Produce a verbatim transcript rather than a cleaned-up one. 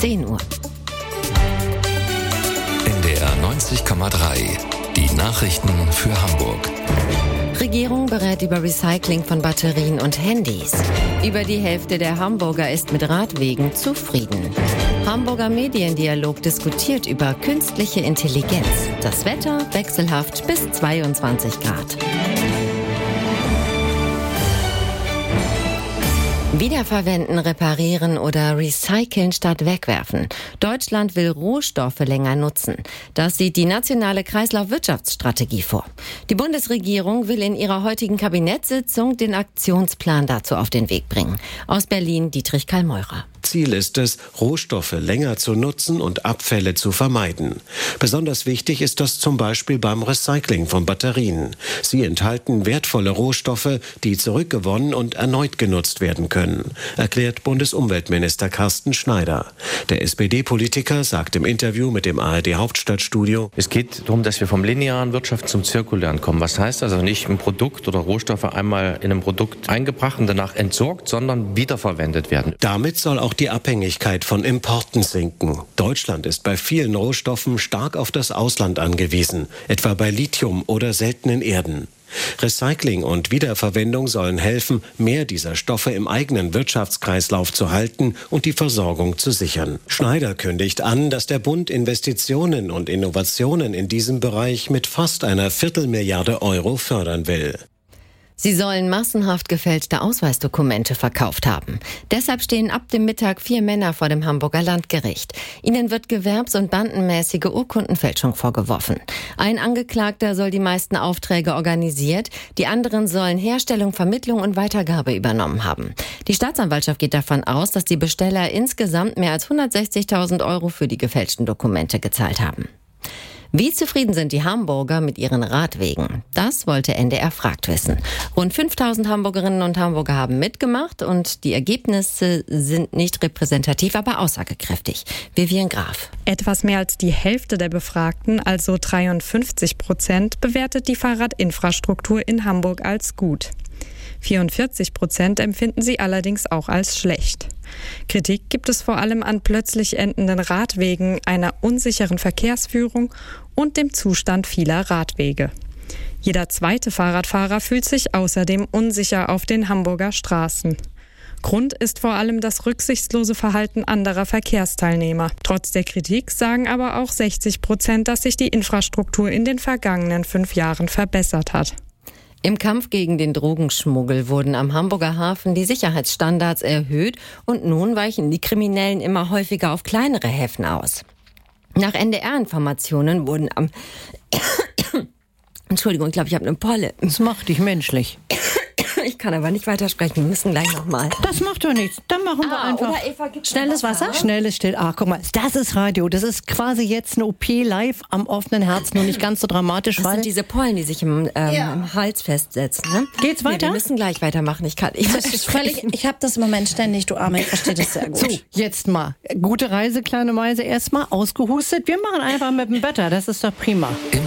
zehn Uhr. N D R neunzig Komma drei. Die Nachrichten für Hamburg. Regierung berät über Recycling von Batterien und Handys. Über die Hälfte der Hamburger ist mit Radwegen zufrieden. Hamburger Mediendialog diskutiert über künstliche Intelligenz. Das Wetter wechselhaft bis zweiundzwanzig Grad. Wiederverwenden, reparieren oder recyceln statt wegwerfen. Deutschland will Rohstoffe länger nutzen. Das sieht die nationale Kreislaufwirtschaftsstrategie vor. Die Bundesregierung will in ihrer heutigen Kabinettssitzung den Aktionsplan dazu auf den Weg bringen. Aus Berlin Dietrich Kallmeurer. Ziel ist es, Rohstoffe länger zu nutzen und Abfälle zu vermeiden. Besonders wichtig ist das zum Beispiel beim Recycling von Batterien. Sie enthalten wertvolle Rohstoffe, die zurückgewonnen und erneut genutzt werden können, erklärt Bundesumweltminister Carsten Schneider. Der S P D-Politiker sagt im Interview mit dem A R D-Hauptstadtstudio: Es geht darum, dass wir vom linearen Wirtschaft zum zirkulären kommen. Was heißt also nicht ein Produkt oder Rohstoffe einmal in einem Produkt eingebracht und danach entsorgt, sondern wiederverwendet werden. Damit soll auch die Abhängigkeit von Importen sinken. Deutschland ist bei vielen Rohstoffen stark auf das Ausland angewiesen, etwa bei Lithium oder seltenen Erden. Recycling und Wiederverwendung sollen helfen, mehr dieser Stoffe im eigenen Wirtschaftskreislauf zu halten und die Versorgung zu sichern. Schneider kündigt an, dass der Bund Investitionen und Innovationen in diesem Bereich mit fast einer Viertelmilliarde Euro fördern will. Sie sollen massenhaft gefälschte Ausweisdokumente verkauft haben. Deshalb stehen ab dem Mittag vier Männer vor dem Hamburger Landgericht. Ihnen wird gewerbs- und bandenmäßige Urkundenfälschung vorgeworfen. Ein Angeklagter soll die meisten Aufträge organisiert, die anderen sollen Herstellung, Vermittlung und Weitergabe übernommen haben. Die Staatsanwaltschaft geht davon aus, dass die Besteller insgesamt mehr als hundertsechzigtausend Euro für die gefälschten Dokumente gezahlt haben. Wie zufrieden sind die Hamburger mit ihren Radwegen? Das wollte N D R fragt wissen. Rund fünftausend Hamburgerinnen und Hamburger haben mitgemacht und die Ergebnisse sind nicht repräsentativ, aber aussagekräftig. Vivian Graf. Etwas mehr als die Hälfte der Befragten, also dreiundfünfzig Prozent, bewertet die Fahrradinfrastruktur in Hamburg als gut. vierundvierzig Prozent empfinden sie allerdings auch als schlecht. Kritik gibt es vor allem an plötzlich endenden Radwegen, einer unsicheren Verkehrsführung und dem Zustand vieler Radwege. Jeder zweite Fahrradfahrer fühlt sich außerdem unsicher auf den Hamburger Straßen. Grund ist vor allem das rücksichtslose Verhalten anderer Verkehrsteilnehmer. Trotz der Kritik sagen aber auch sechzig Prozent, dass sich die Infrastruktur in den vergangenen fünf Jahren verbessert hat. Im Kampf gegen den Drogenschmuggel wurden am Hamburger Hafen die Sicherheitsstandards erhöht und nun weichen die Kriminellen immer häufiger auf kleinere Häfen aus. Nach N D R-Informationen wurden am... Entschuldigung, ich glaube, ich habe eine Polle. Das macht dich menschlich. Ich kann aber nicht weitersprechen, wir müssen gleich nochmal. Das macht doch nichts. Dann machen wir Ah, einfach oder Eva, gibt's schnelles noch Wasser. Wasser? Schnelles Still. Ah, guck mal, das ist Radio. Das ist quasi jetzt eine O P live am offenen Herzen und nicht ganz so dramatisch. Das weil sind diese Pollen, die sich im, ähm, Ja. im Hals festsetzen. Ne? Geht's Nee, weiter? wir müssen gleich weitermachen. Ich kann nicht Das ist völlig, ich habe das im Moment ständig, du Arme, ich verstehe das sehr gut. So, jetzt mal. Gute Reise, kleine Meise, erstmal ausgehustet. Wir machen einfach mit dem Wetter. Das ist doch prima.